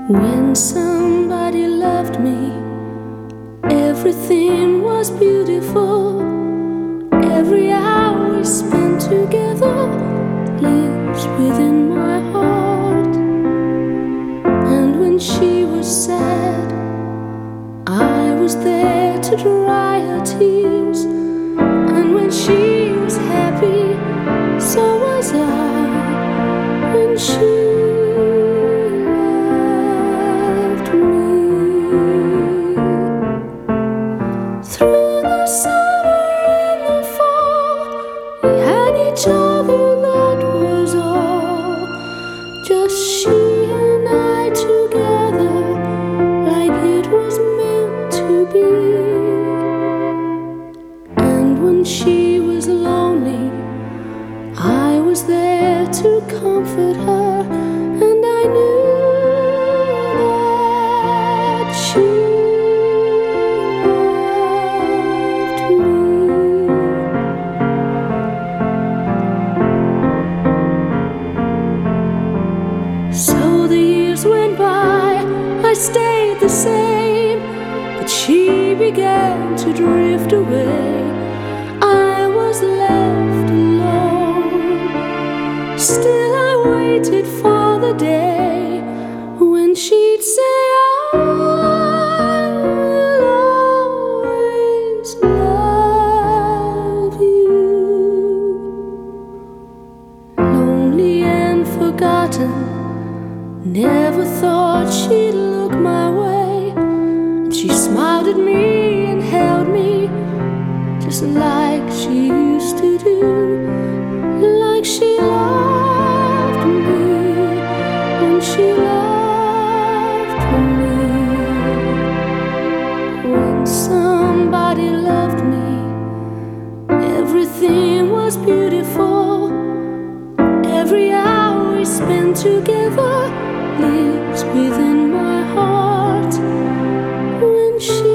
When somebody loved me, everything was beautiful. Every hour we spent together lives within my heart. And when she was sad, I was there to dry her tears. And when she was happy, so was I. When she loved me. Through the summer and the fall, we had each other, that was all. Just she and I together, like it was meant to be. And when she was lonely, I was there to comfort her, and I knew that she loved me. So the years went by, I stayed the same, but she began to drift away. I was left alone. Still I waited for the day when she'd say, I will always love you. Lonely and forgotten, never thought she'd look my way. And she smiled at me and held me just like she used to do, like she loved me when she loved me. When somebody loved me, everything was beautiful. Every hour we spent together lives within my heart. When she